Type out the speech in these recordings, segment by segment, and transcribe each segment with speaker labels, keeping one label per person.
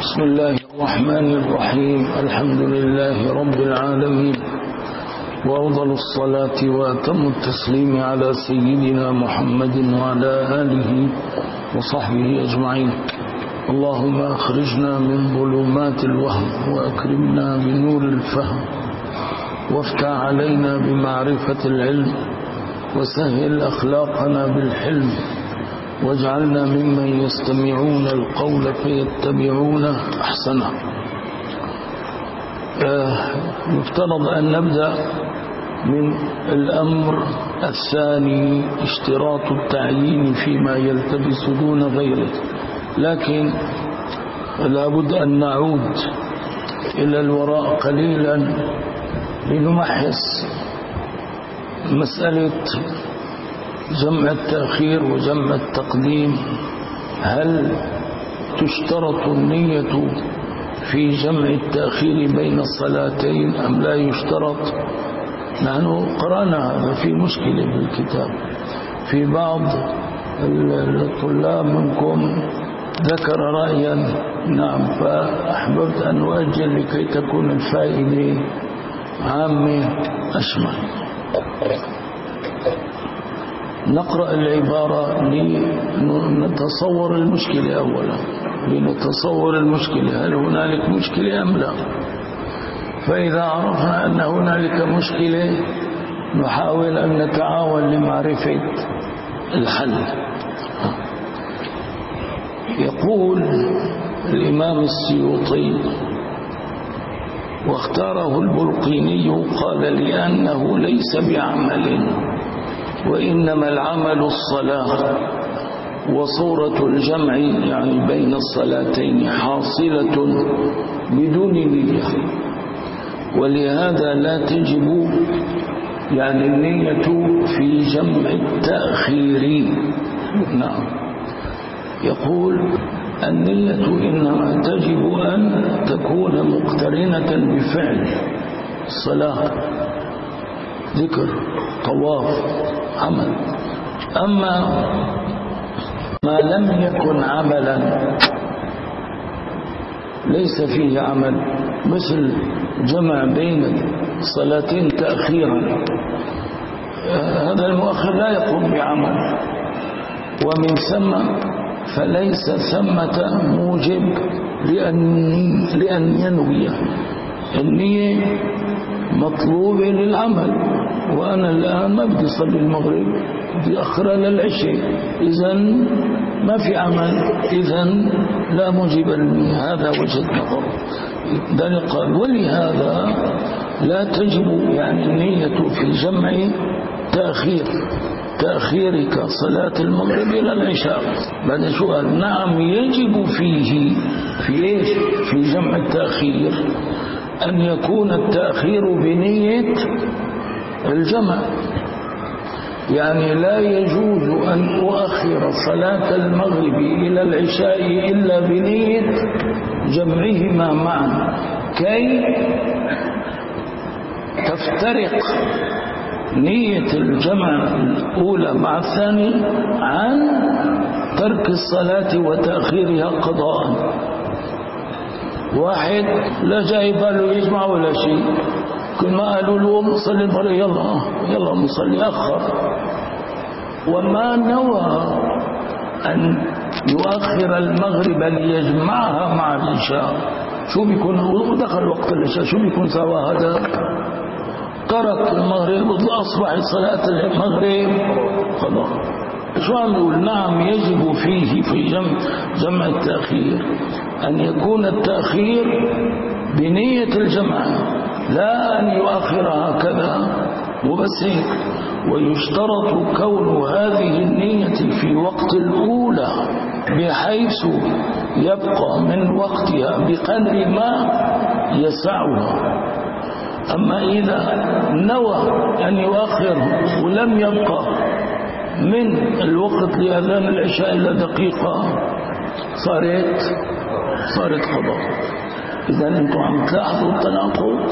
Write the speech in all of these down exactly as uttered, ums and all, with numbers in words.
Speaker 1: بسم الله الرحمن الرحيم. الحمد لله رب العالمين، وأفضل الصلاة وأتم التسليم على سيدنا محمد وعلى آله وصحبه أجمعين. اللهم أخرجنا من ظلمات الوهم وأكرمنا بنور الفهم، وافتح علينا بمعرفة العلم، وسهل أخلاقنا بالحلم، واجعلنا ممن يستمعون القول فيتبعون أحسنه. يفترض أن نبدأ من الأمر الثاني، اشتراط التعيين فيما يلتبس دون غيره، لكن لابد أن نعود إلى الوراء قليلا لنمحص مسألة جمع التأخير وجمع التقديم. هل تشترط النية في جمع التأخير بين الصلاتين أم لا يشترط؟ نحن قرأنا هذا في مشكلة في الكتاب. في بعض الطلاب منكم ذكر رأيا، نعم، فأحببت أن أؤجل لكي تكون الفائدة عامة أشمل. نقرأ العبارة لنتصور المشكلة أولا، لنتصور المشكلة، هل هنالك مشكلة أم لا؟ فإذا عرفنا أن هنالك مشكلة نحاول أن نتعاون لمعرفة الحل. يقول الإمام السيوطي واختاره البلقيني، قال: لأنه ليس بعمل، وإنما العمل الصلاة، وصورة الجمع يعني بين الصلاتين حاصلة بدون نية، ولهذا لا تجب يعني النية في جمع التأخير. نعم، يقول النية إنما تجب أن تكون مقترنة بفعل الصلاة، ذكر، طواف، عمل. أما ما لم يكن عملا، ليس فيه عمل، مثل جمع بين صلاتين تأخيرا، هذا المؤخر لا يقوم بعمل، ومن ثم فليس ثمة موجب لأن, لأن ينوي. النية مطلوبة للعمل، وأنا الآن ما بدي أصلي المغرب، بدي أخرها للعشاء، إذن ما في عمل، إذن لا موجب للنية. هذا وجه النظر. ذلك قال: ولهذا لا تجب يعني النية في جمع تأخير تأخيرك صلاة المغرب إلى العشاء. بعد سؤال: نعم، يجب فيه في إيش؟ في جمع التأخير أن يكون التأخير بنية الجمع، يعني لا يجوز أن أؤخر صلاة المغرب إلى العشاء إلا بنية جمعهما معا، كي تفترق نية الجمع الأولى مع الثاني عن ترك الصلاة وتأخيرها قضاء. واحد لا جاي باله يجمع ولا شيء، كل ما قالوا له نصلي المغرب يلا يلا نصلي، أخر، وما نوى أن يؤخر المغرب ليجمعها مع العشاء. شو بيكون؟ ودخل وقت العشاء، شو بيكون سوى هذا؟ ترك المغرب وأصبحت صلاة المغرب قضاء. شو عم نقول؟ نعم، يجب فيه في جمع, جمع التأخير أن يكون التأخير بنية الجمع، لا أن يؤخر هكذا وبس هيك. ويشترط كون هذه النية في وقت الأولى، بحيث يبقى من وقتها بقدر ما يسعها. أما إذا نوى أن يؤخر ولم يبقى من الوقت لأذان العشاء إلا دقيقة، صارت صارت قضاء. إذا أنتم عم تلاحظوا التناقض.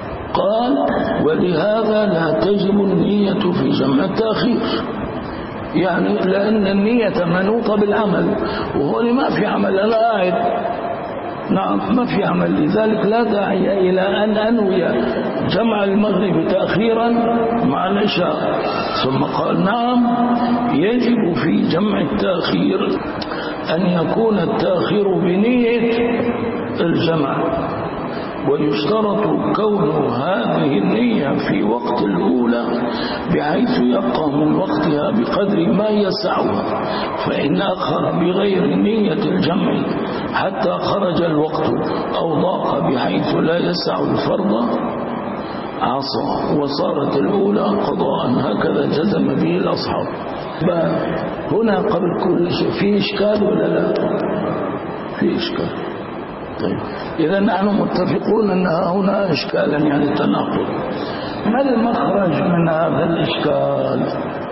Speaker 1: قال: ولهذا لا تجب النية في جمع التأخير. يعني لأن النية منوطة بالعمل، وهو ما في عمل، أنا قاعد نعم ما في عمل، لذلك لا داعي إلى أن أنوي جمع المغرب تأخيرا مع العشاء. ثم قال نعم يجب في جمع التأخير أن يكون التأخير بنية الجمع، ويشترط كون هذه النية في وقت الأولى بحيث يبقى من وقتها بقدر ما يسعها، فإن أخر بغير نية الجمع حتى خرج الوقت أو ضاق بحيث لا يسع الفرض عصى، وصارت الأولى قضاء. هكذا جزم به الأصحاب. هنا قبل كل شيء في إشكال ولا لا؟ في إشكال. طيب إذا نحن متفقون أن هنا إشكالا يعني تناقض. ما المخرج من هذا الإشكال؟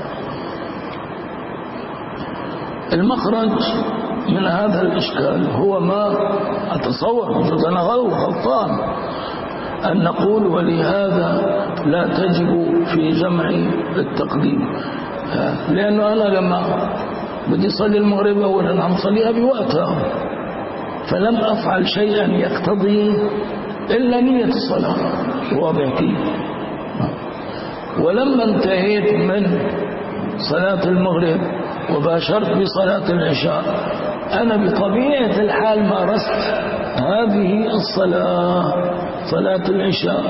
Speaker 1: المخرج من هذا الإشكال هو ما أتصور، أنا غلطان أن نقول ولهذا لا تجب في جمع التقديم، لأنه أنا لما بدي صلي المغرب أولا عم صليها بوقتها، فلم أفعل شيئا يقتضي إلا نية الصلاة، واضح كيف؟ ولما انتهيت من صلاة المغرب وباشرت بصلاة العشاء، أنا بطبيعة الحال مارست هذه الصلاة صلاة العشاء،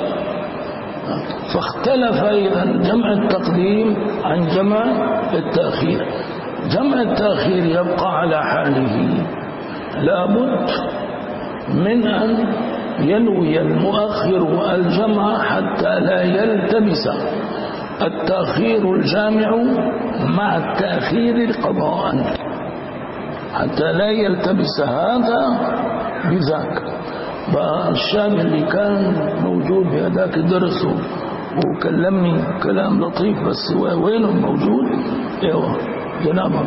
Speaker 1: فاختلف إذا جمع التقديم عن جمع التأخير. جمع التأخير يبقى على حاله، لابد من أن ينوي المؤخر الجمع حتى لا يلتبس التأخير الجامع مع التأخير قضاء، حتى لا يلتبس هذا بذاك. الشاب اللي كان موجود بهذاك الدرس وكلمني كلام لطيف، بس وينه موجود؟ ايوه جنابه.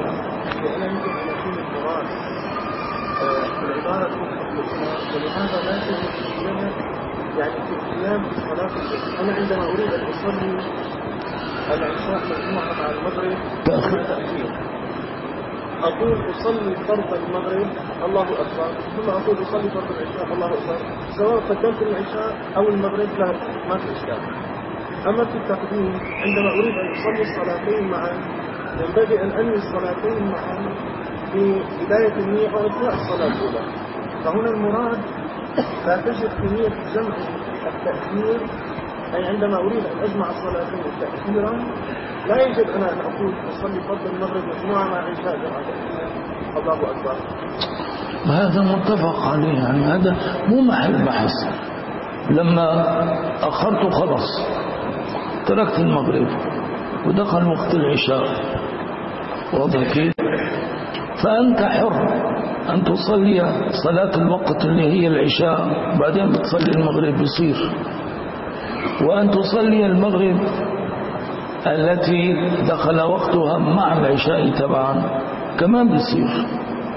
Speaker 2: ولهذا لا تجد يعني في القيام بصلاة العشاء. أنا عندما أريد أن أصلي العشاء مجموعة مع المغرب تأخير، أقول أصلي فرض المغرب الله أكبر، ثم أقول أصلي فرض العشاء الله أكبر، سواء قدمت العشاء أو المغرب لا ما في إشكال. أما في التقديم عندما أريد أن أصلي الصلاتين معا ينبغي أن أنوي الصلاتين معا في بداية النية وأثناء الصلاة الأولى. فهنا المراد لا تجد في نية جمع التأخير، أي عندما أريد أن أجمع الصلاتين تأخيرا لا يجب أنا أن أقول أصلي فرض المغرب مجموعة مع عشاء جمع الله أكبر.
Speaker 1: هذا متفق عليه، يعني هذا مو محل بحث. لما أخرت خلاص تركت المغرب ودخل وقت العشاء، واضح كيف؟ فأنت حر أن تصلي صلاة الوقت اللي هي العشاء بعدين بتصلي المغرب بيصير، وأن تصلي المغرب التي دخل وقتها مع العشاء تبعا كمان بيصير.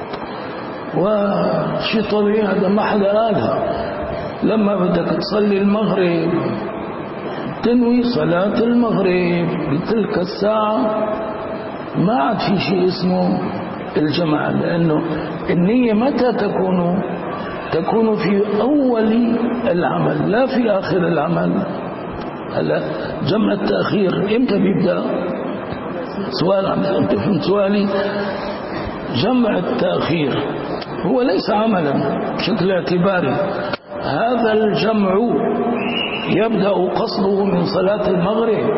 Speaker 1: وشي طبيعي، هذا ما حدا قالها. لما بدك تصلي المغرب تنوي صلاة المغرب بتلك الساعة، ما عاد في شيء اسمه الجماعة، لأنه النية متى تكون تكون في أول العمل لا في آخر العمل. هلا جمع التأخير إمتى بيبدأ؟ سؤال عم أنت فهمت سؤالي؟ جمع التأخير هو ليس عملا بشكل اعتباري، هذا الجمع يبدأ قصده من صلاة المغرب،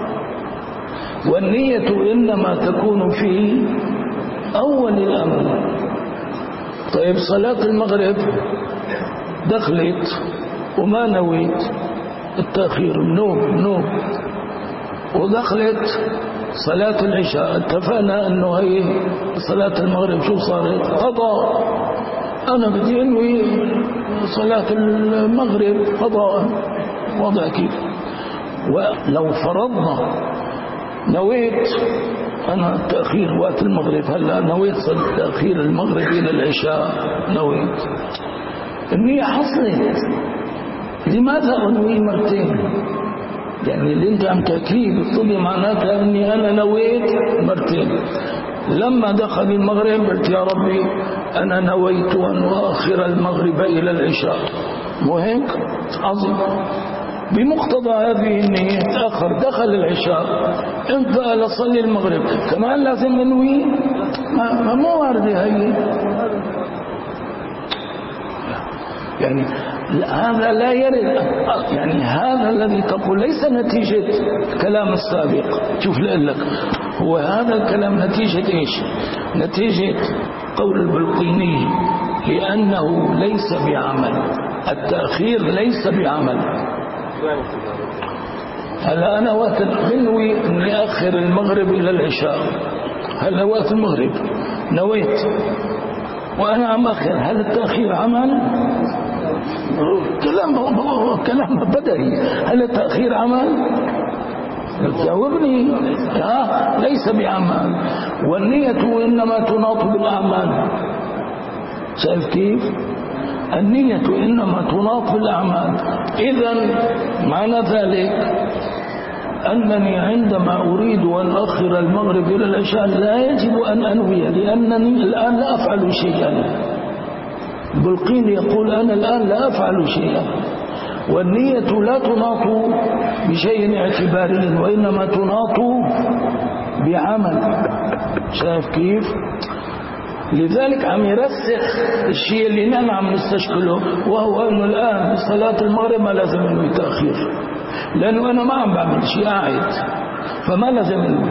Speaker 1: والنية إنما تكون في أول الأمر. طيب صلاة المغرب دخلت وما نويت التأخير، نوم نوم، ودخلت صلاة العشاء، اتفقنا أنه هي صلاة المغرب شو صارت؟ قضاء. أنا بدي أنوي صلاة المغرب قضاء، وضع كيف؟ ولو فرضنا نويت أنا تأخير وقت المغرب، هلا نويت تأخير المغرب إلى العشاء، نويت النية حصلت، لماذا أنوي مرتين؟ يعني اللي انت عم تحكيه بالطبع معناتها اني انا نويت مرتين. لما دخل المغرب قلت يا ربي انا نويت ان اؤخر المغرب الى العشاء، مو هيك؟ عظيم. بمقتضى هذه النية تأخر، دخل العشاء، انت لصلي المغرب كمان لازم ننوي؟ ما مو واردة هي. يعني هذا لا يرد. يعني هذا الذي تقول ليس نتيجة الكلام السابق. شوف لك هو هذا الكلام نتيجة ايش؟ نتيجة قول البلقيني لأنه ليس بعمل، التأخير ليس بعمل. هلا أنا وقت بنوي أني أخر المغرب إلى العشاء، هلا وقت المغرب نويت وأنا عم أخر، هل التأخير عمل؟ كلام كلام بدهي. هل التأخير عمل؟ جاوبني. ها ليس بعمل، والنية إنما تناط بالأعمال. شايف كيف؟ النية إنما تناط بالأعمال. إذن معنى ذلك أنني عندما أريد أن أخر المغرب إلى العشاء لا يجب أن أنوي، لأنني الآن لا أفعل شيئا. بلقين يقول أنا الآن لا أفعل شيئا، والنية لا تناط بشيء اعتباري وإنما تناط بعمل. شايف كيف؟ لذلك عم يرسخ الشيء اللي نحن عم نستشكله، وهو أنه الآن صلاة المغرب ما لازم أنه تأخير، لأنه أنا ما عم بعمل شيء قاعد، فما لازم أنه.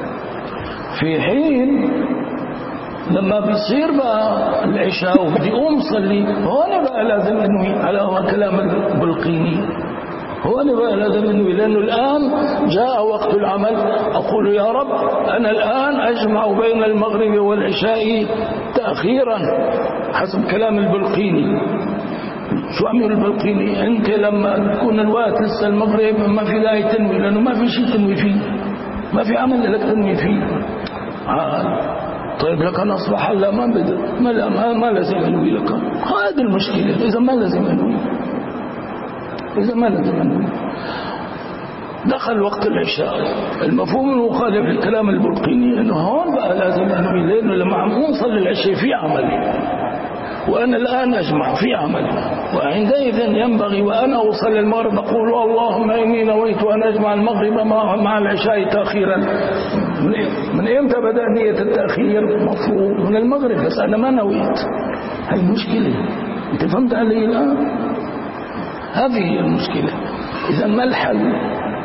Speaker 1: في حين لما بيصير بقى العشاء وبدي أقوم صلي، هون بقى لازم أنوي على كلام البلقيني، هون بقى لازم أنوي، لأنه الآن جاء وقت العمل. أقول يا رب أنا الآن أجمع بين المغرب والعشاء تأخيرا حسب كلام البلقيني. شو عمل البلقيني؟ أنت لما تكون الوقت لسه المغرب ما في داعي تنوي، لأنه ما في شيء تنوي فيه، ما في عمل لك تنوي فيه. آه. طيب لك أنا أصبح هلا ما بدأ ما, ما, ما لازم أنوي لك. هذه المشكلة. إذا ما لازم أنوي، إذا ما لازم أنوي. دخل وقت العشاء، المفهوم المخالف لكلام البلقيني أنه هون بقى لازم أنوي، لأنه لما عم أوصل للعشاء في عمل، وأنا الآن أجمع في عمل، وعندئذ ينبغي وأنا أوصل المغرب أقول اللهم إني نويت أن أجمع المغرب مع العشاء تأخيرا. من إمتى بدأ نية التأخير؟ مفروض من المغرب، بس أنا ما نويت. هاي المشكلة. أنت فهمت علي الآن؟ هذه هي المشكلة. إذا ما الحل؟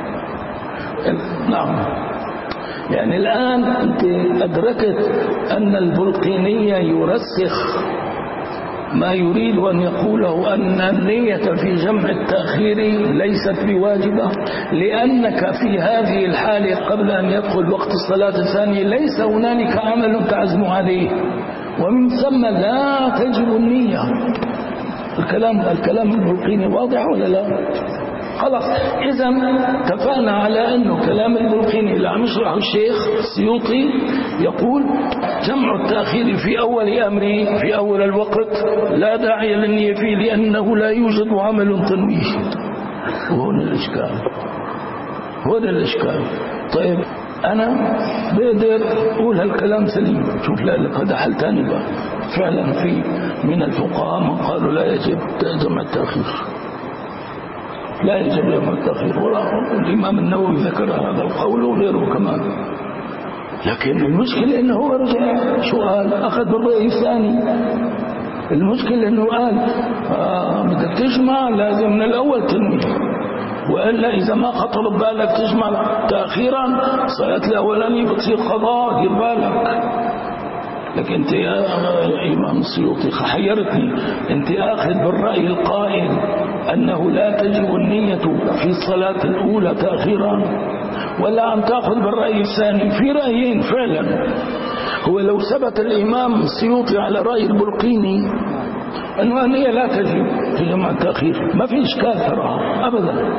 Speaker 1: نعم. يعني الآن أنت أدركت أن البلقينية يرسخ ما يريد أن يقوله، أن النية في جمع التأخير ليست بواجبة، لأنك في هذه الحالة قبل أن يدخل وقت الصلاة الثانية ليس هنالك عمل تعزم عليه، ومن ثم لا تجب النية. الكلام الكلام البلقيني واضح ولا لا؟ خلاص. إذا اتفقنا على أنه كلام البلقيني اللي عم يشرحه الشيخ السيوطي يقول جمع التأخير في أول أمره في أول الوقت لا داعي للنية فيه، لأنه لا يوجد عمل تنويه. وهنا الإشكال، هنا الإشكال. طيب أنا بقدر أقول هالكلام سليم. شوف لك هذا حل تاني بقى. فعلا في من الفقهاء من قالوا لا يجب جمع التأخير، لا يجب جمع التأخير، والإمام النووي ذكر هذا القول وغيره كمان. لكن المشكلة إنه هو رجع شو قال؟ أخذ بالرأي الثاني. المشكلة إنه قال آه بدك تجمع لازم من الأول تنوي، وإلا إذا ما خطر ببالك تجمع تأخيرا صلاة الأولانية بتصير قضاء، دير بالك. لكن أنت يا إمام السيوطي حيرتني، أنت آخذ بالرأي القائل أنه لا تجب النية في الصلاة الأولى تأخيرا، ولا عم تأخذ بالرأي الثاني؟ في رأيين فعلا. هو لو ثبت الإمام السيوطي على رأي البلقيني أنه النية لا تجب في جمع التأخير ما في إشكال تراها أبدا.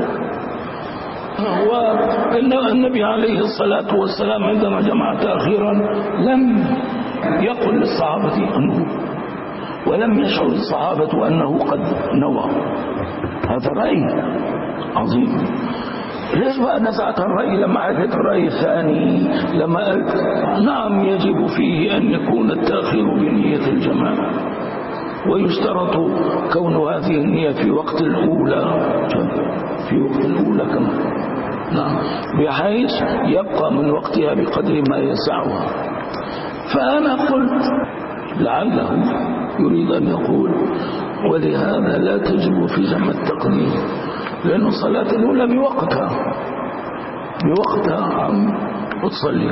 Speaker 1: وإن النبي عليه الصلاة والسلام عندما جمع تأخيرا لم يقل للصحابة أنه، ولم يشعر الصحابة أنه قد نوى. هذا رأي عظيم. ليش بقى نزعت الرأي لما عدت الرأي الثاني لما قلت نعم يجب فيه أن يكون التأخير بنية الجماعة، ويشترط كون هذه النية في وقت الأولى في وقت الأولى كمان، نعم، بحيث يبقى من وقتها بقدر ما يسعها. فأنا قلت لعله يريد أن يقول ولهذا لا تجب في جمع التقديم، لأن الصلاة الأولى بوقتها بوقتها عم تصلي،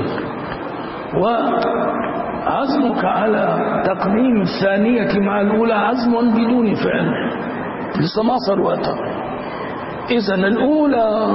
Speaker 1: وعزمك على تقديم الثانية مع الأولى عزم بدون فعل، لسه ما صار وقتها. إذن الأولى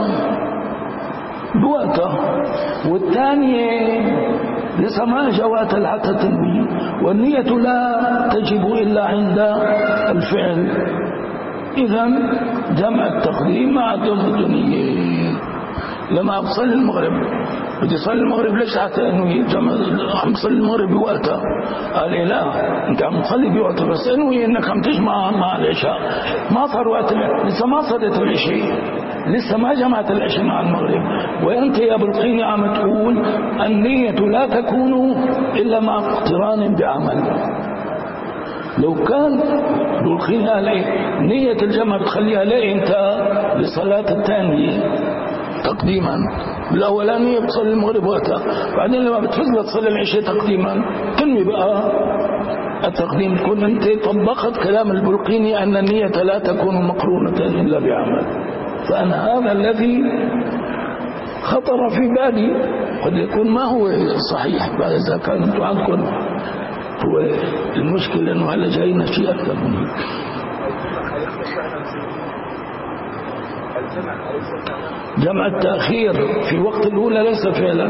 Speaker 1: بوقتها والثانية لسه ما جوات حتى تنوي، والنية لا تجب إلا عند الفعل. إذن جمع التقديم مع الدنيا. لما أصلي المغرب بدي أصلي المغرب ليش حتى أنوي جمع عم تصلي المغرب بوقتها؟ قال لي لا، أنت عم تصلي بوقتها بس أنوي أنك عم تجمع مع العشاء، ما صار وقت، لسه ما صليت العشاء، لسه ما جمعت العشاء مع المغرب، وأنت يا بلقيني عم تقول النية لا تكون إلا مع اقتران بعمل. لو كان بلقيني قال ايه نية الجمع بتخليها ليه انت لصلاة الثانية تقديما، الأولانية بتصلي المغرب وقتها، بعدين لما بتفضل تصلي العشاء تقديما تنمي بقى التقديم، تكون انت طبقت كلام البلقيني أن النية لا تكون مقرونة إلا بعمل. فأنا هذا الذي خطر في بالي، قد يكون ما هو صحيح بعد إذا كان انتم عندكم هو المشكلة أنه هلا جاينا شيء أكثر من هيك. جمع التأخير في وقت الأولى ليس فعلا.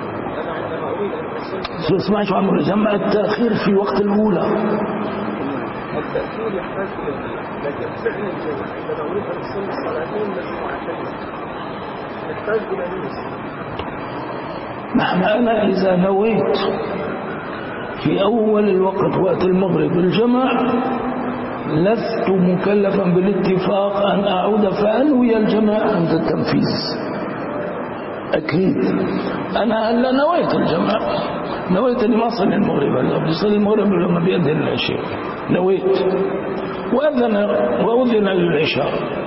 Speaker 1: شو اسمع شو عمرو، جمع التأخير في وقت الأولى
Speaker 2: التأخير يحتاج إلى، لكن فعل الجمع عندما أريد أن أصلي الصلاتين مجموعتين يحتاج إلى نية.
Speaker 1: نحن أنا إذا نويت في أول الوقت وقت المغرب الجمع لست مكلفا بالاتفاق أن أعود فأنوي الجمع عند التنفيذ. أكيد أنا هلا نويت الجمع، نويت أني ما أصلي المغرب، هلا بدي أصلي المغرب لما بيأذن العشاء، نويت وأذن وأذن للعشاء.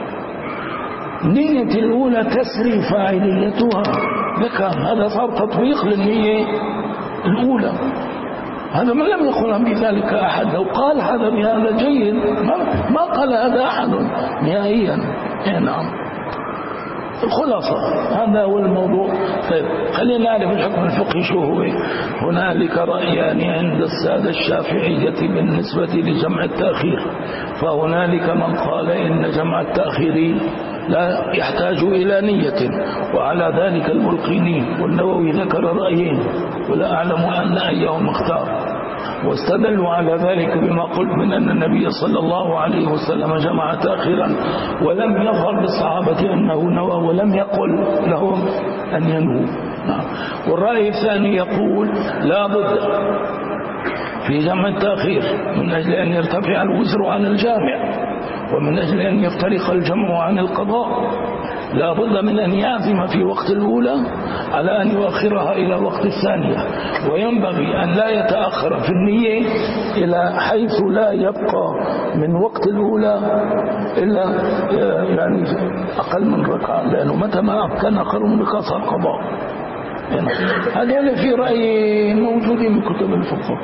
Speaker 1: نية الأولى تسري فاعليتها، لكن هذا صار تطبيق للنية الأولى، هذا ما لم يقل بذلك أحد. لو قال هذا بهذا جيد، ما, ما قال هذا أحد نهائيا. نعم، الخلاصة هذا هو الموضوع. طيب خلينا نعرف الحكم الفقهي شو هو. هنالك رأيان عند السادة الشافعية بالنسبة لجمع التأخير، فهنالك من قال إن جمع التأخير لا يحتاج إلى نية، وعلى ذلك البلقيني والنووي ذكر رأيين ولا أعلم أن أيهم اختار، واستدلوا على ذلك بما قلت من أن النبي صلى الله عليه وسلم جمع تأخيرا ولم يظهر للصحابة أنه نوى ولم يقل لهم أن ينووا. والرأي الثاني يقول لا بد في جمع التأخير من أجل أن يرتفع الوزر عن الجامع، ومن أجل أن يفترق الجمع عن القضاء، لا بد من أن يعزم في وقت الأولى على أن يؤخرها إلى وقت الثانية، وينبغي أن لا يتأخر في النية إلى حيث لا يبقى من وقت الأولى إلا يعني أقل من ركعة، لأنه متى ما أمكن أقل من ركعة صار قضاء. يعني هذول في رأي موجودين من كتب الفقه،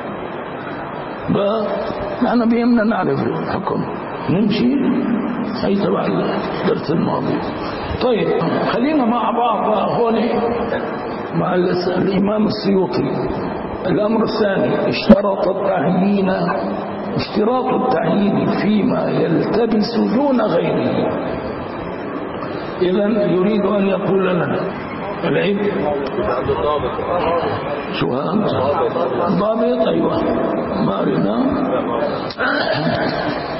Speaker 1: نحن بيهمنا نعرف الحكم، نمشي أي تبع الدرس الماضي. طيب خلينا مع بعض هون مع الإمام السيوطي. الأمر الثاني اشترط التعيين، اشتراط التعيين فيما يلتبس دون غيره. إذن يريد أن يقول لنا العيب شو هذا ضابط؟ أيوة ما أرينا.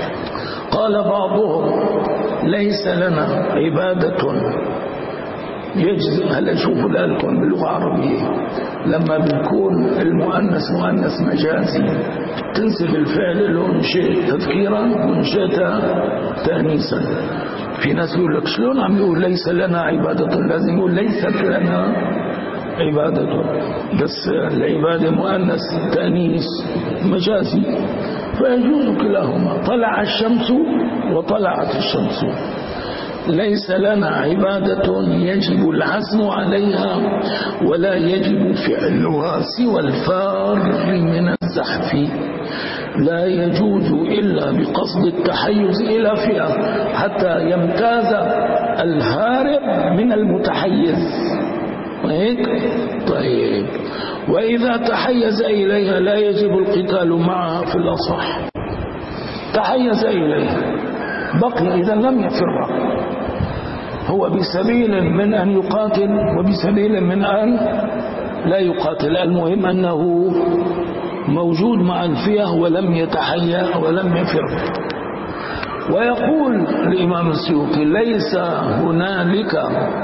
Speaker 1: قال بعضهم ليس لنا عبادة يجزم. هلا شوفوا لكم باللغة العربية لما بيكون المؤنث مؤنث مجازي تنسب الفعل له نشئت تذكيرا ونشئت تأنيسا. في ناس يقول لك شلون عم يقول ليس لنا عبادة، لازم يقول ليست لنا عبادة، بس العبادة مؤنث تأنيس مجازي فيجوز كلاهما. طلع الشمس وطلعت الشمس. ليس لنا عبادة يجب العزم عليها ولا يجب فعلها سوى الفار من الزحف. لا يجوز إلا بقصد التحيز إلى فئة حتى يمتاز الهارب من المتحيز. هيك؟ طيب، وإذا تحيز إليها لا يجب القتال معها في الأصح. تحيز إليها بقي إذا لم يفر، هو بسبيل من أن يقاتل وبسبيل من أن لا يقاتل، المهم أنه موجود مع الفئة ولم يتحيا ولم يفر. ويقول الإمام السيوطي ليس هنالك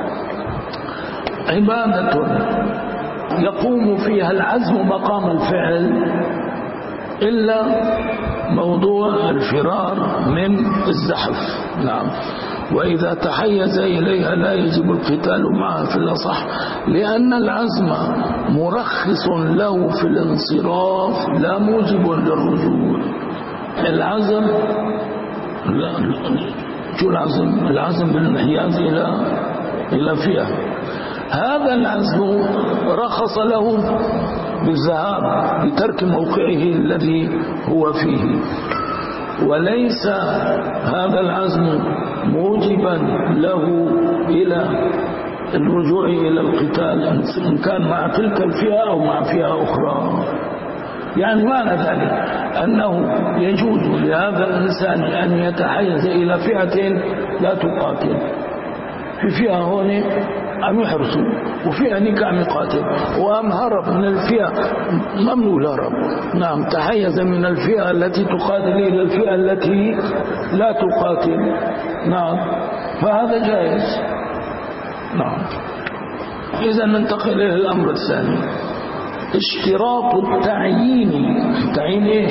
Speaker 1: عبادة يقوم فيها العزم مقام الفعل إلا موضوع الفرار من الزحف. نعم. وإذا تحيز إليها لا يجب القتال معها في الأصح، لأن العزم مرخص له في الانصراف لا موجب للرجوع. العزم لا شو العزم؟ العزم بالانحياز إلى إلى فئة. هذا العزم رخص له بالذهاب بترك موقعه الذي هو فيه، وليس هذا العزم موجبا له إلى الرجوع إلى القتال إن كان مع تلك الفئة أو مع فئة أخرى. يعني معنى ذلك أنه يجوز لهذا الإنسان أن يتحيز إلى فئة لا تقاتل، في فئة هون عم يحرسوا وفئة نيك عم يقاتل، وأم هرب من الفئة ممنوع الهرب. نعم، تحيز من الفئة التي تقاتل إلى الفئة التي لا تقاتل. نعم، فهذا جائز. نعم. إذا ننتقل إلى الأمر الثاني، اشتراط التعيين. تعيين إيش؟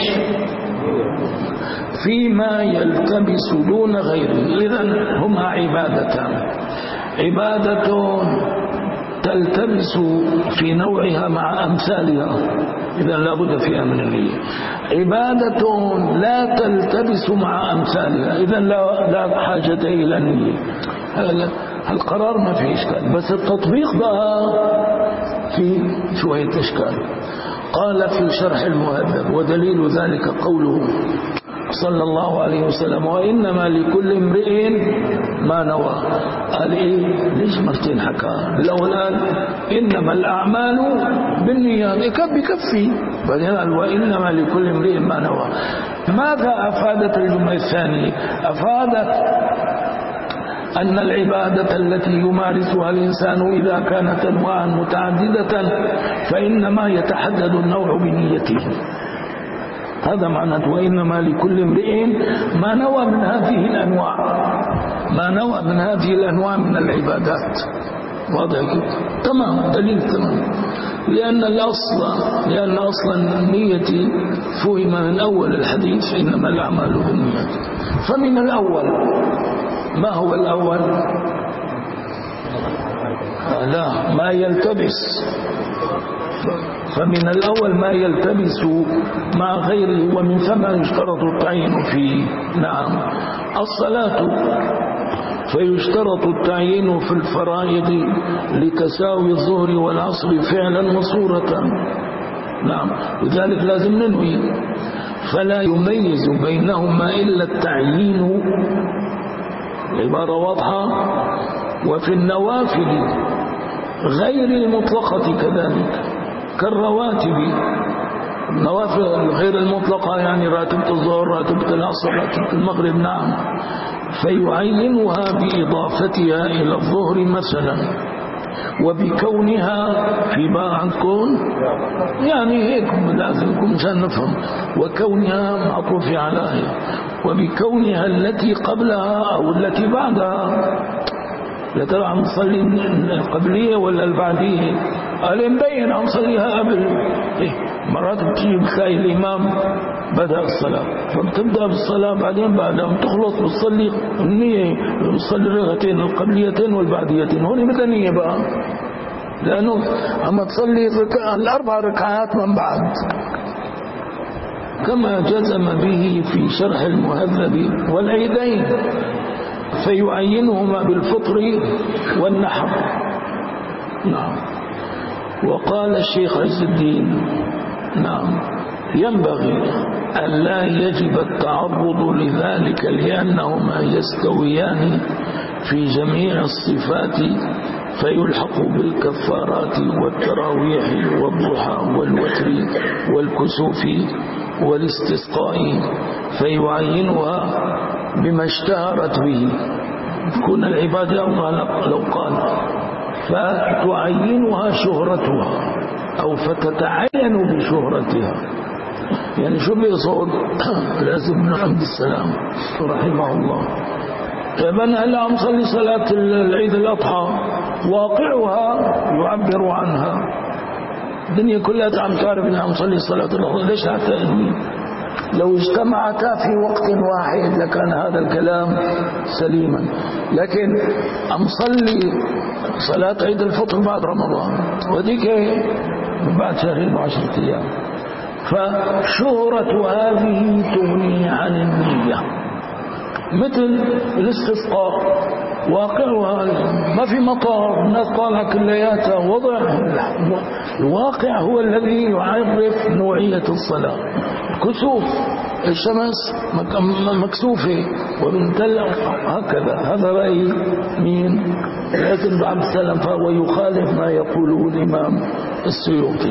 Speaker 1: فيما يلتبس دون غيره. إذن هما عبادتان، عبادة تلتبس في نوعها مع أمثالها، إذن لا بد فيها من النية. عبادة لا تلتبس مع أمثالها، إذن لا, لا حاجة إلى النية. القرار ما فيه إشكال، بس التطبيق بقى في شوية إشكال. قال في شرح المهذب ودليل ذلك قوله صلى الله عليه وسلم وإنما لكل امرئ ما نوى. قال إيه؟ ليش مرتين حكى؟ الأول قال إنما الأعمال بالنيات، بكفي. بعدين قال وإنما لكل امرئ ما نوى. ماذا أفادت الجملة الثانية؟ أفادت أن العبادة التي يمارسها الإنسان إذا كانت أنواعا متعددة فإنما يتحدد النوع بنيته. هذا معنى وإنما لكل امرئ ما نوى من هذه الأنواع، ما نوى من هذه الأنواع من العبادات. واضح كده؟ تمام، دليل تمام. لأن الأصل لأن أصلا النية فهم من أول الحديث إنما الأعمال بالنيات. فمن الأول ما هو الأول؟ لا، ما يلتبس. فمن الأول ما يلتبس مع غيره ومن ثم يشترط التعيين فيه. نعم. الصلاة فيشترط التعيين في الفرائض لتساوي الظهر والعصر فعلا وصورة. نعم، لذلك لازم ننوي، فلا يميز بينهما إلا التعيين. العبارة واضحة. وفي النوافل غير المطلقة كذلك كالرواتب. النوافل غير المطلقة يعني راتبة الظهر، راتبة العصر، راتبة المغرب. نعم. فيعينها بإضافتها إلى الظهر مثلا وبكونها في بعض كون، يعني هيك لازم نكون مشان نفهم، وكونها معطوفة على آية، وبكونها التي قبلها أو التي بعدها. يا ترى عم تصلي القبلية ولا البعدية؟ قال مبين عم صليها قبل. إيه مرات بتيجي بتلاقي الإمام بدأ الصلاة فبتبدأ بالصلاة بعدين بعدها بتخلص بتصلي النية بتصلي الركعتين القبليتين والبعديتين. هون بدها نية بقى لأنه عم تصلي الأربع ركعات من بعد، كما جزم به في شرح المهذب والعيدين فيعينهما بالفطر والنحر. نعم. وقال الشيخ عز الدين نعم ينبغي أن لا يجب التعرض لذلك لأنهما يستويان في جميع الصفات فيلحق بالكفارات والتراويح والضحى والوتر والكسوف والاستسقاء فيعينها بما اشتهرت به تكون العبادة لو قال فتعينها شهرتها أو فتتعين بشهرتها. يعني شو بيصعد لازم بن عبد السلام رحمه الله من هلا عم صلي صلاة العيد الأضحى واقعها يعبر عنها الدنيا كلها عم تعرف انها عم صلي صلاة الأضحى. ليش هتأذي؟ لو اجتمعتا في وقت واحد لكان هذا الكلام سليما، لكن عم صلي صلاة عيد الفطر بعد رمضان وديك من بعد شهرين وعشرة أيام، فشهرة هذه تغني عن النية. مثل الاستسقاء واقعها ما في مطار الناس طالعة كلياتها وضع الواقع هو الذي يعرف نوعية الصلاة. كسوف الشمس مكسوفة وبنتلع هكذا. هذا رأي مين؟ لكن بعد السلام فهو يخالف ما يقوله الإمام السيوطي.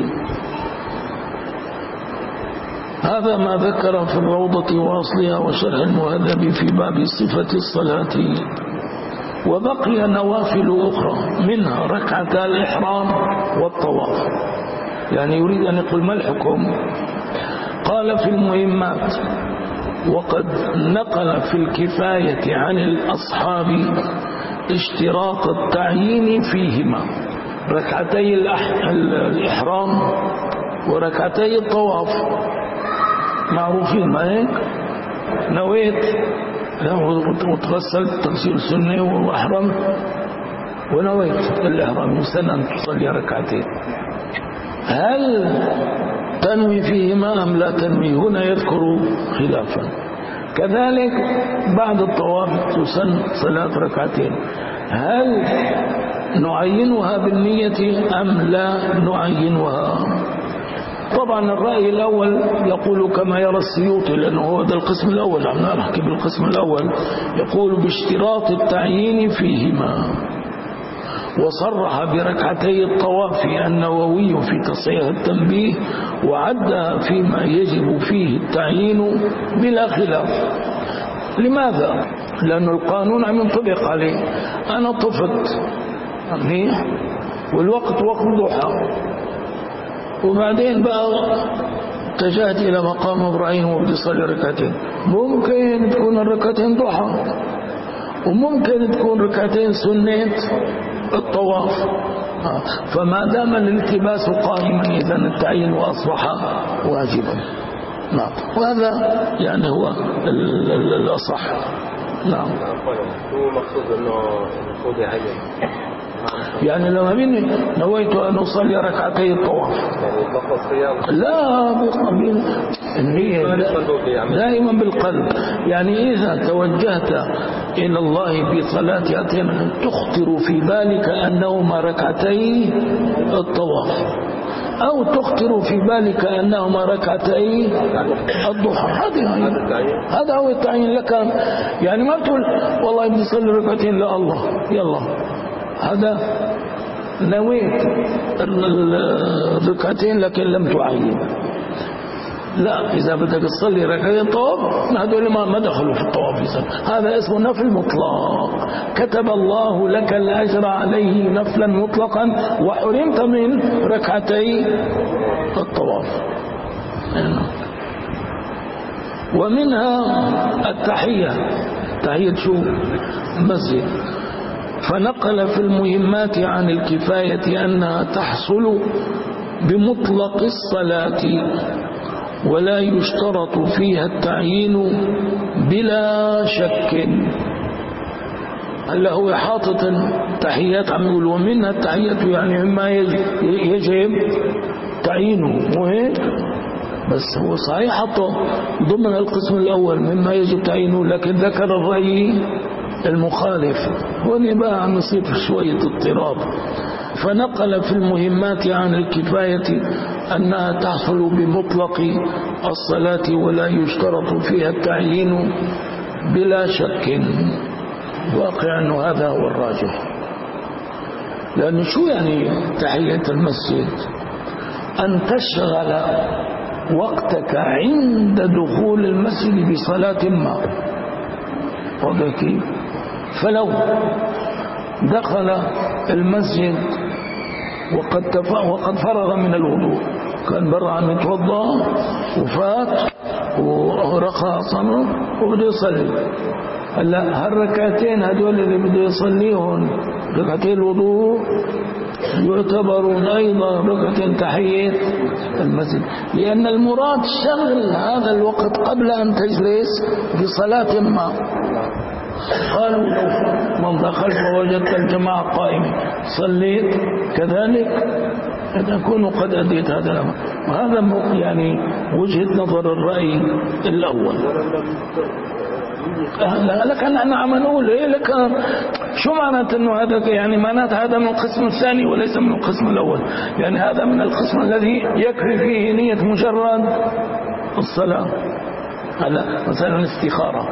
Speaker 1: هذا ما ذكر في الروضة وأصلها وشرح المهذب في باب صفة الصلاة. وبقي نوافل أخرى منها ركعتا الإحرام والطواف. يعني يريد أن يقول ما الحكم؟ قال في المهمات وقد نقل في الكفاية عن الأصحاب اشتراط التعيين فيهما ركعتي الإحرام وركعتي الطواف معروفين ما هيك؟ نويت وتغسلت تغسيل سنة وأحرمت ونويت الإحرام سنة أن تصلي ركعتين، هل تنوي فيهما أم لا تنوي؟ هنا يذكر خلافا. كذلك بعد الطواف تسن صلاة ركعتين، هل نعينها بالنية أم لا نعينها؟ طبعا الرأي الأول يقول كما يرى السيوطي لأنه هو ده القسم الأول، عم نحكي بالقسم الأول، يقول باشتراط التعيين فيهما. وصرح بركعتي الطواف النووي في تصحيح التنبيه وعدها فيما يجب فيه التعيين بلا خلاف. لماذا؟ لأن القانون عم ينطبق عليه. أنا طفت منيح والوقت وقت ضحى وبعدين بقى اتجهت إلى مقام إبراهيم وبدي صلي ركعتين، ممكن تكون الركعتين ضحى وممكن تكون ركعتين سنة الطواف، فما دام الالتباس قائما إذا التعيين أصبح واجبا. نعم. وهذا يعني هو الأصح. نعم.
Speaker 2: هو مقصود أنه المفروض يعين
Speaker 1: يعني لما مني نويت أن أصلي ركعتي الطواف لا بالقلب النية دائما بالقلب. يعني إذا توجهت إلى الله بصلاة أتين تخطر في بالك أنهما ركعتي الطواف أو تخطر في بالك أنهما ركعتي الضحى. هذا هو التعيين لك. يعني ما تقول والله بدي أصلي ركعتين لا الله يلا، هذا نويت الركعتين لكن لم تعين. لا، إذا بدك تصلي ركعتين طواف هذول ما دخلوا في الطواف، هذا اسمه نفل مطلق. كتب الله لك الأجر عليه نفلا مطلقا وحرمت من ركعتي الطواف. ومنها التحية. تحية شو؟ مسجد. فنقل في المهمات عن الكفاية أنها تحصل بمطلق الصلاة ولا يشترط فيها التعيين بلا شك. هلا هو حاطط تحيات عم يقول ومنها التحيات يعني مما يجب تعيينه وهيك، بس هو صحيح حطه ضمن القسم الأول مما يجب تعيينه، لكن ذكر الرأي المخالف، هون بقى عم يصير شوية اضطراب. فنقل في المهمات عن الكفاية أنها تحصل بمطلق الصلاة ولا يشترط فيها التعيين بلا شك. واقع أنه هذا هو الراجح، لأنه شو يعني تحية المسجد؟ أن تشغل وقتك عند دخول المسجد بصلاة ما، وذلك فلو دخل المسجد وقد وقد فرغ من الوضوء، كان برا عم يتوضا وفات ورخى صنم وبده يصلي، هلا هالركعتين هدول اللي بده يصليهم ركعتين الوضوء يعتبرون أيضا ركعتين تحية المسجد، لأن المراد شغل هذا الوقت قبل أن تجلس بصلاة ما. قالوا لو من دخل فوجدت الجماعة قائمة صليت كذلك تكون قد أديت هذا الأمر، وهذا يعني وجهة نظر الرأي الأول. لا لك أنا عم نقول إيه لك شو معنات إنه هذا يعني معنات هذا من القسم الثاني وليس من القسم الأول، يعني هذا من القسم الذي يكفي فيه نية مجرد الصلاة. هلا مثلا الاستخارة،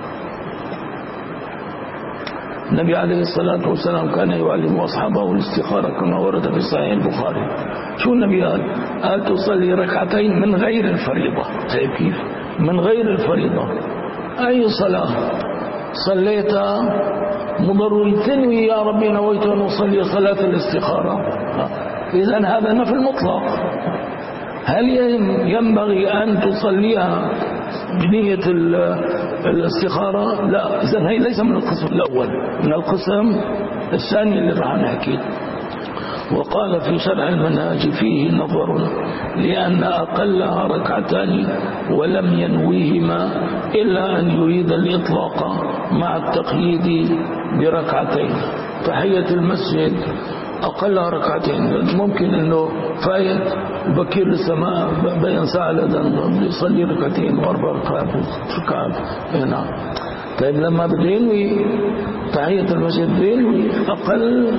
Speaker 1: النبي عليه الصلاة والسلام كان يعلم أصحابه الاستخارة كما ورد في صحيح البخاري. شو النبي قال؟ قال تصلي ركعتين من غير الفريضة. طيب كيف من غير الفريضة؟ أي صلاة صليتها مضر تنوي يا ربي نويت أن أصلي صلاة الاستخارة، إذن هذا نفي المطلق. هل ينبغي أن تصليها بنية الاستخارة؟ لا، إذن هي ليس من القسم الأول، من القسم الثاني اللي راح نحكي. وقال في شرح المنهاج فيه نظر، لأن أقلها ركعتان ولم ينويهما إلا أن يريد الإطلاق مع التقييد بركعتين. تحية المسجد أقلها ركعتين، ممكن أنه فايت بكير السماء بين ساعة لدن يصلي ركعتين وأربع ركعات ركعات هنا. طيب لما بده ينوي تحية المسجد ينوي أقل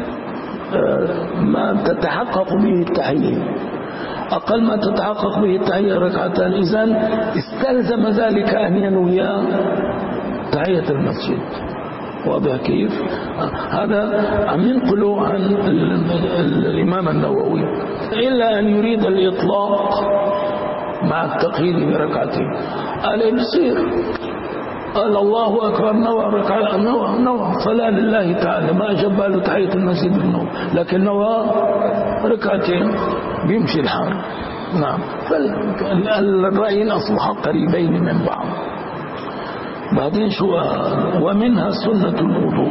Speaker 1: ما تتحقق به التحية، أقل ما تتحقق به التحية ركعتان، إذن استلزم ذلك أن ينوي تحية المسجد. واضح كيف؟ هذا عم ينقلوا عن الإمام النووي، إلا أن يريد الإطلاق مع التقييد بركعتين. قال بصير قال الله أكبر نوى ركعة نوى نوى صلاة لله تعالى، ما أجب له تحية المسجد بالنوم، لكن نوى ركعتين بيمشي الحال. نعم، فالرأيين أصبحا قريبين من بعض. بعدين شو ومنها سنة الوضوء.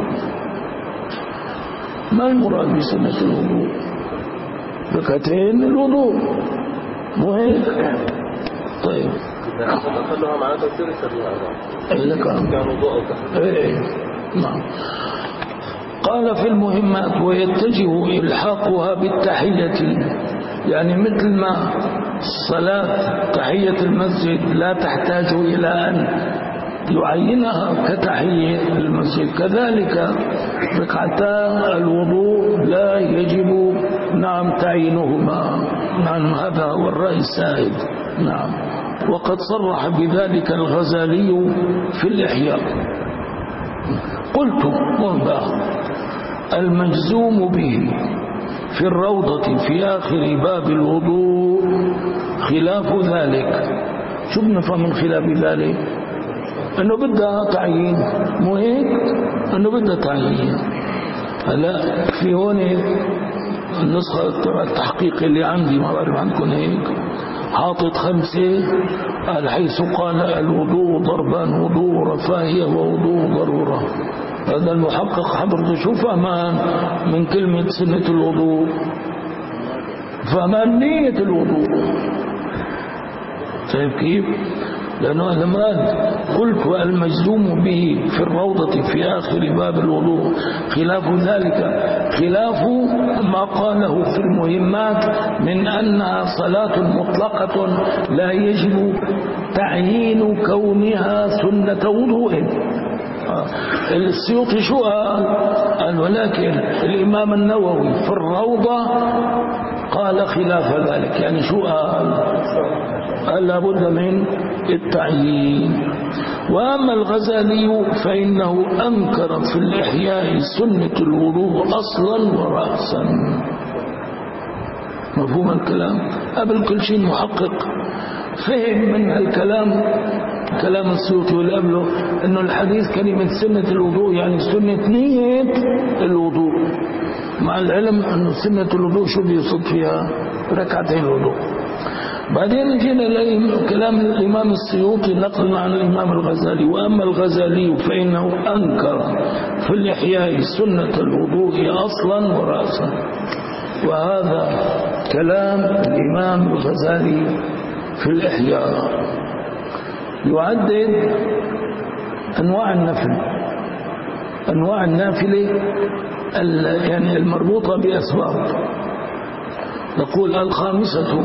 Speaker 1: ما المراد بسنة الوضوء؟ ركعتين الوضوء مو هيك؟ طيب
Speaker 2: أخذها معناته كثير
Speaker 1: كان إيه نعم. قال في المهمات ويتجه إلحاقها بالتحية، يعني مثل ما صلاة تحية المسجد لا تحتاج إلى أن يعينها كتحية المسجد، كذلك ركعتا الوضوء لا يجب نعم تعيينهما. نعم هذا هو الرأي السائد. نعم، وقد صرح بذلك الغزالي في الإحياء. قلت منذ المجزوم به في الروضة في آخر باب الوضوء خلاف ذلك. شو بنفهم من خلاف ذلك؟ انه بدها تعيين، مو هيك؟ انه بدها تعيين. هلا في هون النسخة تبع التحقيق اللي عندي، ما بعرف عندكم هيك، حاطط خمسة. قال حيث قال الوضوء ضربان، وضوء رفاهية ووضوء ضرورة. هذا المحقق حضرته شو فهمان من كلمة سنة الوضوء؟ فهمان نية الوضوء. طيب كيف؟ لأنه هذا ما قلت والمجزوم به في الروضة في آخر باب الوضوء خلاف ذلك، خلاف ما قاله في المهمات من أنها صلاة مطلقة لا يجب تعيين كونها سنة وضوء. السيوطي شو قال؟ قال ولكن الإمام النووي في الروضة قال خلاف ذلك. يعني شو قال؟ قال لابد من التعيين. وأما الغزالي فإنه أنكر في الإحياء سنة الوضوء أصلا ورأسا. مفهوم الكلام؟ قبل كل شيء محقق فهم من الكلام كلام السيوطي والأبلغ أنه الحديث كلمة سنة الوضوء يعني سنة نية الوضوء، مع العلم أنه سنة الوضوء شو بيصد فيها؟ ركعتين الوضوء. بعدين جينا كلام الإمام السيوطي نقل عن الإمام الغزالي. وأما الغزالي فإنه أنكر في الإحياء سنة الوضوء أصلا ورأسا. وهذا كلام الإمام الغزالي في الإحياء. يعدد أنواع النفل، أنواع النافلة يعني المربوطة بأسباب. نقول الخامسة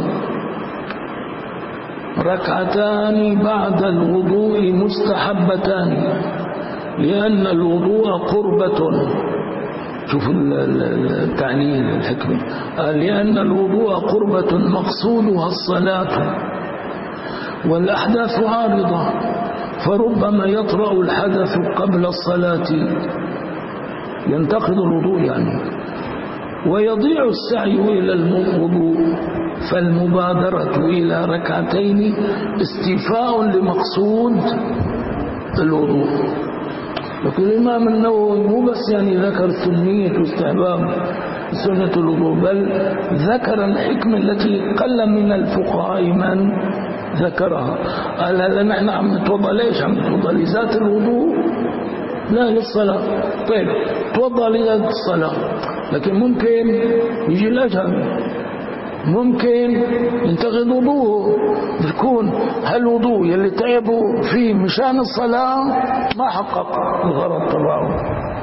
Speaker 1: ركعتان بعد الوضوء مستحبتان لأن الوضوء قربة. شوف التعليل الحكمة، لأن الوضوء قربة مقصودها الصلاة والأحداث عارضة، فربما يطرأ الحدث قبل الصلاة ينتقض الوضوء يعني، ويضيع السعي إلى الوضوء، فالمبادرة إلى ركعتين استيفاء لمقصود الوضوء. لكن الإمام النووي مو بس يعني ذكر سنية واستحباب سنة الوضوء، بل ذكر الحكمة التي قل من الفقهاء من ذكرها. قال هذا نحن عم نتوضأ، ليش عم نتوضأ؟ لذات الوضوء لا للصلاة. طيب توضأ لذات الصلاة، لكن ممكن يجي الأجل، ممكن ينتقض وضوءه، يكون هالوضوء يلي تعبوا فيه مشان الصلاة ما حقق الغرض تبعه.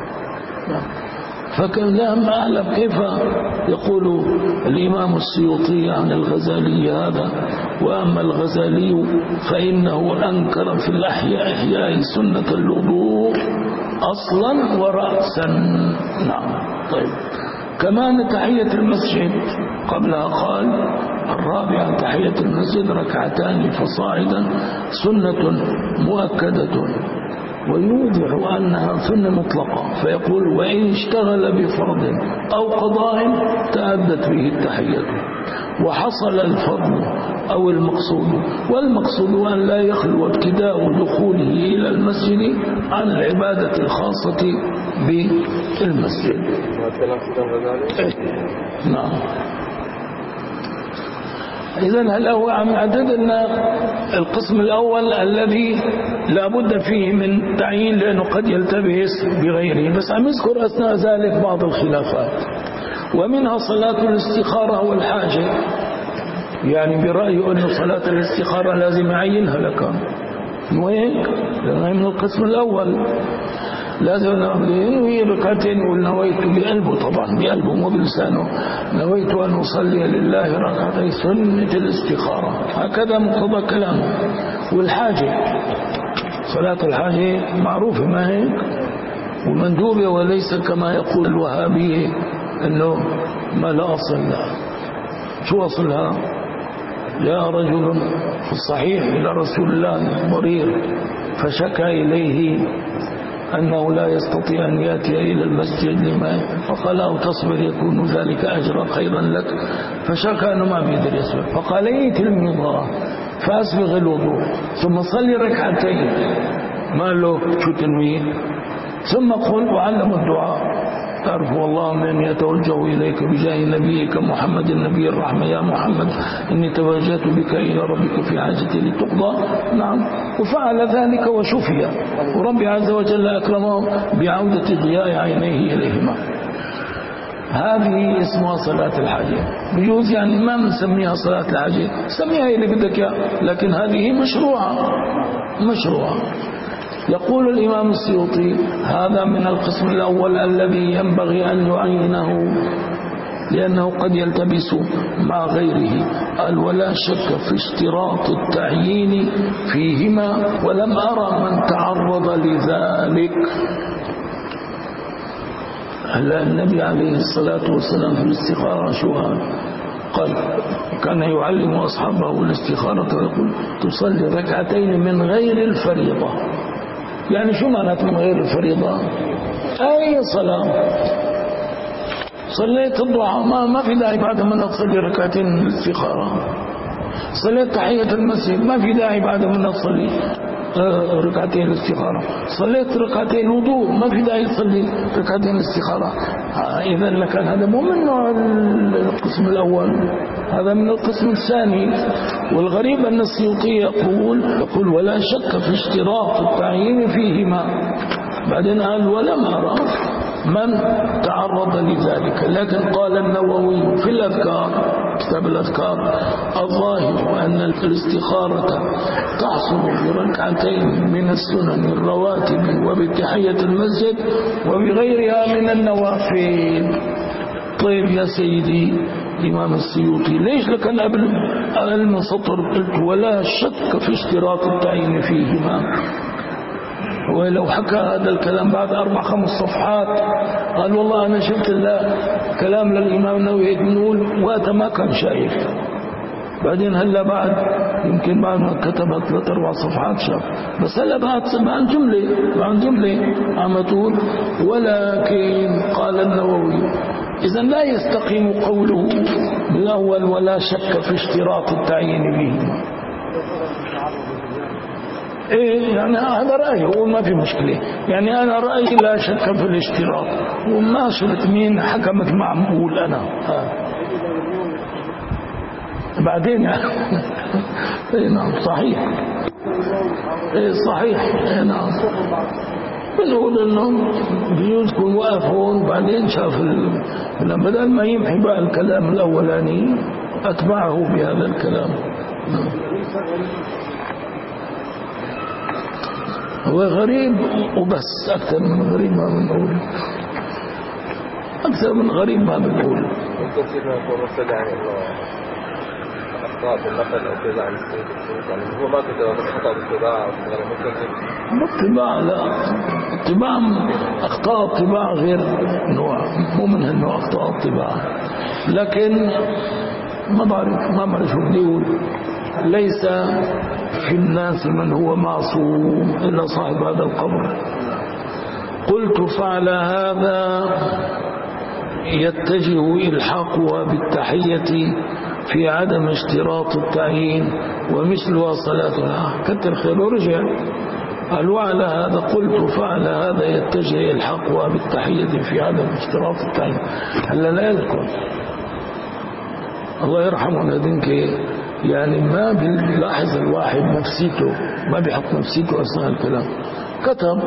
Speaker 1: فكان لهم أعلم كيف يقول الإمام السيوطي عن الغزالي هذا. وأما الغزالي فإنه أنكر في الأحياء إحياء سنة الوضوء أصلا ورأسا. نعم. طيب كمان تحية المسجد قبلها قال الرابعة تحية المسجد ركعتان فصاعدا سنة مؤكدة، ويوضح أنها سنة مطلقة، فيقول وإن اشتغل بفرض أو قضاء تأدت به التحية وحصل الفضل أو المقصود. والمقصود أن لا يخلو ابتداء دخوله إلى المسجد عن العبادة الخاصة بالمسجد. نعم. إذن هل هو عم يعدد لنا القسم الأول الذي لا بد فيه من تعيين لأنه قد يلتبس بغيره، بس عم يذكر أثناء ذلك بعض الخلافات، ومنها صلاة الاستخارة والحاجة. يعني برأيه أن صلاة الاستخارة لازم يعينها لك، وهيك لأنها من القسم الأول لازم ينوي ركعتين والنويت بقلبه، طبعا بقلبه مو بلسانه، نويت أن أصلي لله ركعتين سنة الاستخارة، هكذا مقتضى كلامه. والحاجة صلاة الحاجة معروفة ما هيك ومندوبة، وليس كما يقول الوهابية أنه ما لا أصل لها. شو أصلها؟ جاء رجل في الصحيح إلى رسول الله ضرير فشكى إليه أنه لا يستطيع أن يأتي إلى المسجد لما، فقال أو تصبر يكون ذلك أجر خيرا لك، فشكى أنه ما بيقدر يصبر، فقال إيه المضاء فأسبغ الوضوء ثم صلي ركعتين، ما له شو تنويه، ثم قل وعلم الدعاء تعرف والله من يتوجه إليك بجاه نبيك محمد النبي الرحمة يا محمد إني توجهت بك إلى ربك في حاجتي لتقضى. نعم، وفعل ذلك وشفي، وربي عز وجل أكرمه بعودة ضياء عينيه إليهما. هذه اسمها صلاة الحاجة. بجوز يعني ما نسميها صلاة الحاجة، سميها اللي بدك يا، لكن هذه مشروعة مشروعة. يقول الإمام السيوطي هذا من القسم الأول الذي ينبغي أن يعينه لأنه قد يلتبس مع غيره. قال ولا شك في اشتراط التعيين فيهما ولم أرى من تعرض لذلك. هلا النبي عليه الصلاة والسلام في الاستخارة شو قال؟ قال كان يعلم أصحابه الاستخارة ويقول تصلي ركعتين من غير الفريضة. يعني شو معنات من غير الفريضة؟ أي صلاة صليت الضحى ما, ما في داعي بعد ما تصلي ركعتين من الاستخارة. صليت تحية المسجد ما في داعي بعد ما تصلي ركعتين الاستخارة. صليت ركعتين وضوء ما في داعي تصلي ركعتين الاستخارة. إذا لكن هذا مو من نوع القسم الأول، هذا من القسم الثاني. والغريب أن السيوطي يقول يقول ولا شك في اشتراط التعيين فيهما، بعدين قال ولم أرى من تعرض لذلك. لكن قال النووي في الأذكار كتاب الأذكار الظاهر أن الاستخارة تحصل بركعتين من السنن الرواتب وبتحية المسجد وبغيرها من النوافل. طيب يا سيدي الإمام السيوطي ليش لك أن قبل أقل من سطر قلت ولا شك في اشتراط التعيين فيهما؟ ولو حكى هذا الكلام بعد أربع خمس صفحات قال والله أنا شفت كلام للإمام النووي نقول وقت ما كان شايف. بعدين هلا بعد يمكن بعد ما كتبت ثلاث أربع صفحات شاف، بس هلا بعد بعد جملة بعد جملة عم تقول ولكن قال النووي. إذا لا يستقيم قوله بالأول ولا شك في اشتراط التعيين به. إيه يعني هذا رأيي وما في مشكلة، يعني أنا رأيي لا شك في الاشتراط وما شرط مين حكمت مع مقول أنا ها. بعدين يعني إيه نعم صحيح إيه صحيح إيه نعم بنقول إنه بيجوز يكون واقف هون بعدين شاف ال... بدل ما يمحي بقى الكلام الأولاني أتبعه بهذا الكلام. هو غريب وبس، أكثر من غريب ما بنقول، أكثر من غريب ما بنقول.
Speaker 2: ممكن سيدنا يكون رسل يعني أخطاء بالنقل أو كذا عن السيد، يعني هو ما كده مش خطأ بالطباعة ممكن
Speaker 1: بالطباعة لا، الطباعة أخطاء الطباعة غير نوع، مو من هالنوع أخطاء الطباعة. لكن ما بعرف ما بعرف شو بدي أقول، ليس في الناس من هو معصوم إلا صاحب هذا القبر. قلت فعل هذا يتجه إلحاقها بالتحية في عدم اشتراط التعيين ومثلها صلاتنا. كتر خير ورجع قال وعلى هذا قلت فعل هذا يتجه إلحاقها بالتحية في عدم اشتراط التعيين. هلا لا يذكر الله يرحمه ندينك يعني ما بيلاحظ الواحد نفسيته، ما بيحط نفسيته أثناء الكلام. كتب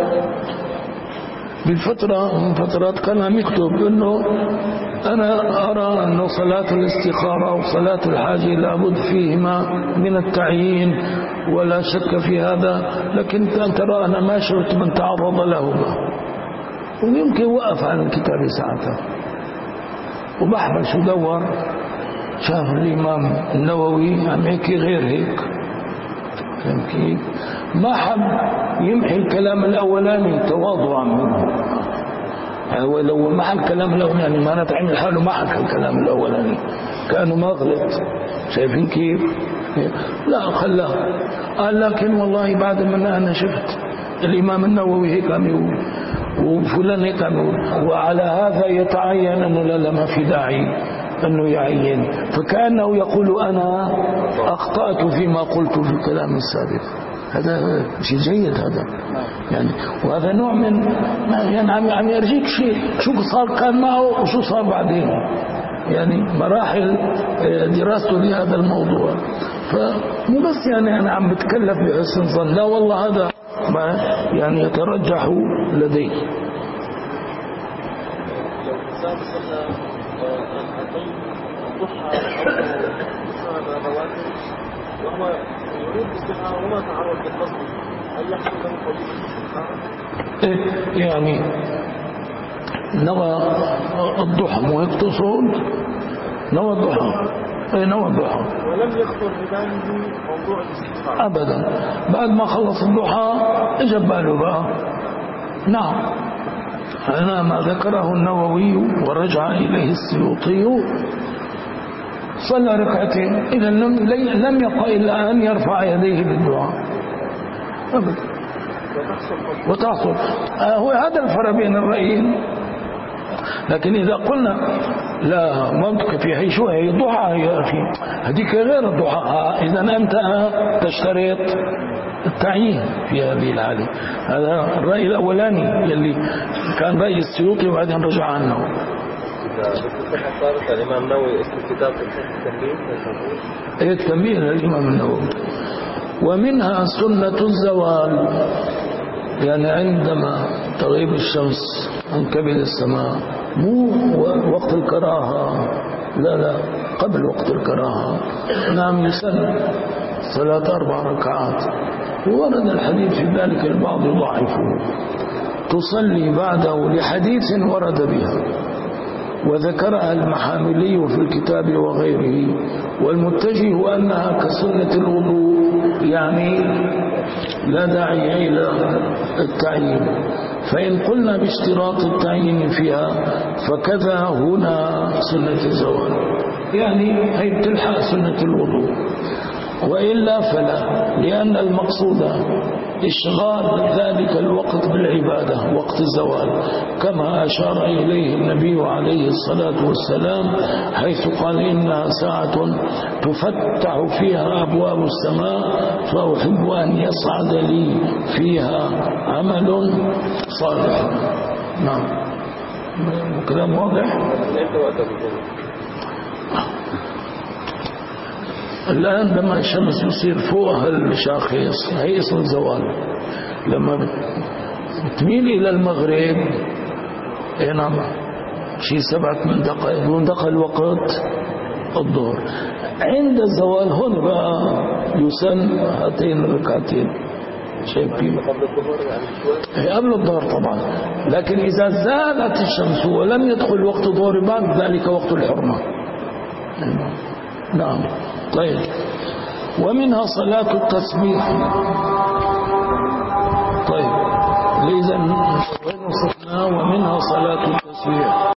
Speaker 1: بالفترة من فترات كان عم يكتب إنه أنا أرى أنه صلاة الاستخارة وصلاة الحاجة لابد فيهما من التعيين ولا شك في هذا، لكن أن ترى أنا ما شرت من تعرض لهما. ويمكن وقف عن الكتاب ساعتها وبحبش ودور شاف الإمام النووي عم يحكي غير هيك، يمكن ما حب يمحي الكلام الأولاني تواضعا منه. هو لو محى الكلام الأولاني يعني ما نتعمل حاله ما حكى الكلام الأولاني كأنه ما غلط. شايفين كيف؟ لا خلاه قال لكن والله بعد ما أنا شفت الإمام النووي هيك عم يقول وفلان هيك عم يقول وعلى هذا يتعين أنه لا ما في داعي أنه يعين، فكأنه يقول أنا أخطأت فيما قلت في الكلام السابق. هذا شيء جيد هذا يعني. وهذا نوع من يعني عم عم يرجيك شيء شو صار كان معه وشو صار بعدين، يعني مراحل دراسته لهذا الموضوع. فمو بس يعني أنا عم بتكلف بحسن ظن، لا والله هذا ما يعني يترجح لدي.
Speaker 2: وهو يريد الاستخارة وما تعرض بالقصد، هل يحصل له قضية الاستخارة؟
Speaker 1: يعني نوى الضحى مو هيك تقصد؟ نوى الضحى اي نوى الضحى
Speaker 2: ولم يخطر بباله موضوع الاستخارة
Speaker 1: ابدا. بعد ما خلص الضحى اجى باله بقى. نعم هذا ما ذكره النووي ورجع اليه السيوطي. صلى ركعتين إذا لم يقع إلا أن يرفع يديه بالدعاء أبدا وتحصل. هو هذا الفرق بين الرأيين. لكن إذا قلنا لا منطق في هي شو هي ضحى يا أخي، هذيك غير الضحى، إذا أنت تشترط التعيين في هذه الحالة. هذا الرأي الأولاني يلي كان رأي السيوطي وبعدين رجع عنه.
Speaker 2: صارت الإمام النووي اسم كتاب التنبيه
Speaker 1: هي التنبيه للإمام النووي. ومنها سنة الزوال، يعني عندما تغيب الشمس عن كبد السماء، مو وقت الكراهة، لا لا قبل وقت الكراهة. نعم يسن صلاة أربع ركعات، وورد الحديث في ذلك البعض يضعفه، تصلي بعده لحديث ورد بها وذكرها المحاملي في الكتاب وغيره، والمتجه أنها كسنة الوضوء، يعني لا داعي إلى التعيين. فإن قلنا باشتراط التعيين فيها فكذا هنا سنة الزوال، يعني هي بتلحق سنة الوضوء، وإلا فلا، لأن المقصود إشغال ذلك الوقت بالعبادة وقت الزوال، كما أشار إليه النبي عليه الصلاة والسلام حيث قال إنها ساعة تفتح فيها أبواب السماء فأحب أن يصعد لي فيها عمل صالح. نعم كلام واضح. الآن لما الشمس يصير فوقها الشاخص هي اسم الزوال. لما بتميل إلى المغرب نعم شيء سبعة من دقائق من دقائق الوقت الظهر. عند الزوال هون بقى يسن هاتين الركعتين شايفين قبل الظهر طبعا. لكن إذا زالت الشمس ولم يدخل وقت الظهر بعد ذلك وقت الحرمة. نعم طيب. ومنها صلاة التسبيح. طيب إذا ومنها صلاة التسبيح.